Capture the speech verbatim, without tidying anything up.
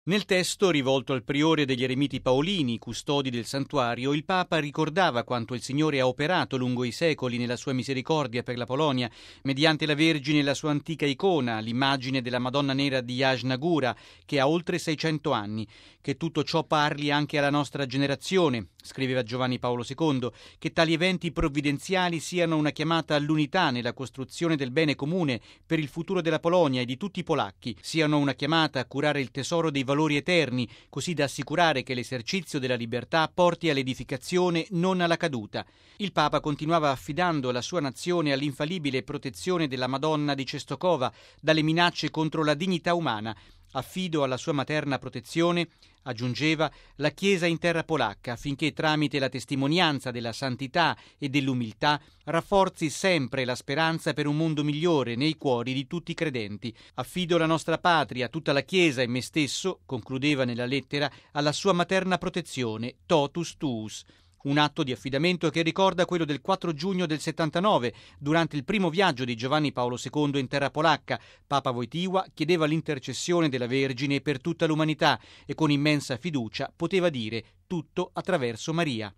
Nel testo, rivolto al priore degli eremiti paolini, custodi del santuario, il Papa ricordava quanto il Signore ha operato lungo i secoli nella sua misericordia per la Polonia, mediante la Vergine e la sua antica icona, l'immagine della Madonna Nera di Jasna Góra, che ha oltre seicento anni. Che tutto ciò parli anche alla nostra generazione, scriveva Giovanni Paolo secondo, che tali eventi provvidenziali siano una chiamata all'unità nella costruzione del bene comune per il futuro della Polonia e di tutti i polacchi, siano una chiamata a curare il tesoro dei valori eterni, così da assicurare che l'esercizio della libertà porti all'edificazione, non alla caduta. Il Papa continuava affidando la sua nazione all'infallibile protezione della Madonna di Czestochowa dalle minacce contro la dignità umana. Affido alla sua materna protezione, aggiungeva, la Chiesa in terra polacca, affinché tramite la testimonianza della santità e dell'umiltà rafforzi sempre la speranza per un mondo migliore nei cuori di tutti i credenti. Affido la nostra patria, tutta la Chiesa e me stesso, concludeva nella lettera, alla sua materna protezione, totus tuus. Un atto di affidamento che ricorda quello del quattro giugno del settantanove, durante il primo viaggio di Giovanni Paolo secondo in terra polacca. Papa Wojtyła chiedeva l'intercessione della Vergine per tutta l'umanità e con immensa fiducia poteva dire tutto attraverso Maria.